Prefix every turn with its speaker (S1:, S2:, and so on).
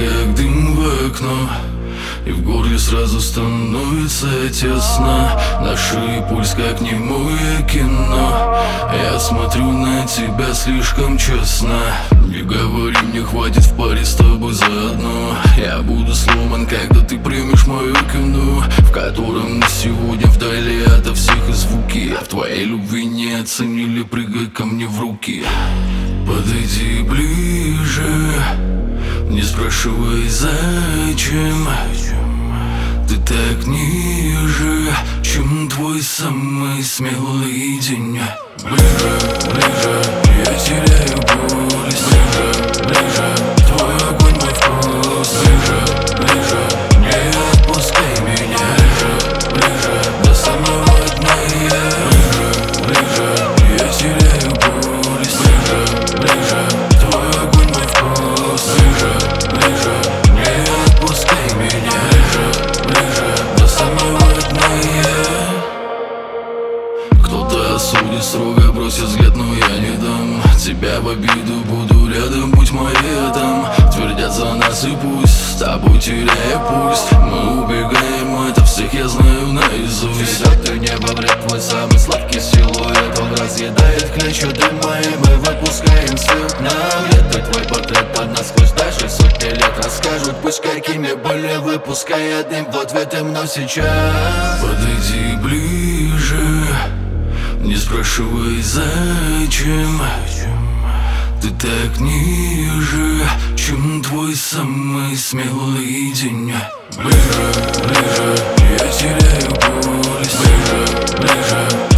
S1: как дым в окно, и в горле сразу становится тесно. На шее пульс, как немое кино. Я смотрю на тебя слишком честно. Не говори, мне хватит в паре с тобой заодно. Я буду сломан, когда ты примешь мое кино, в котором мы сегодня вдали ото всех и звуки. А в твоей любви не оценили, прыгай ко мне в руки. Подойди ближе, не спрашивай зачем. Ты так ниже, чем твой самый смелый день. Ближе, ближе, я теряю пульс. Ближе, ближе, твой огонь, мой вкус. Ближе, ближе, не отпускай меня. Ближе, ближе, до самого дна я. Ближе, ближе, я теряю пульс. Ближе, ближе, твой огонь, мой вкус. Ближе, ближе, не отпускай меня. Ближе, до самого дна я. Кто-то осудит строго, бросит взгляд, но я не дам тебя в обиду, буду рядом, будь моим. Твердят за нас и пусть с тобой теряя пульс. Мы убегаем, это всех я знаю наизусть.
S2: Ведет ты небо в ряд, твой самый сладкий силуэт. Он разъедает клещи дыма, и мы выпускаем свет. Наглядный твой портрет под насквозь, даже сотни лет расскажут. Пусть какими были, выпуская дым в ответ им, но сейчас
S1: подойди ближе, не спрашивай зачем. Ты так ниже, чем твой самый смелый день. Ближе, ближе, я теряю пульс. Ближе, ближе,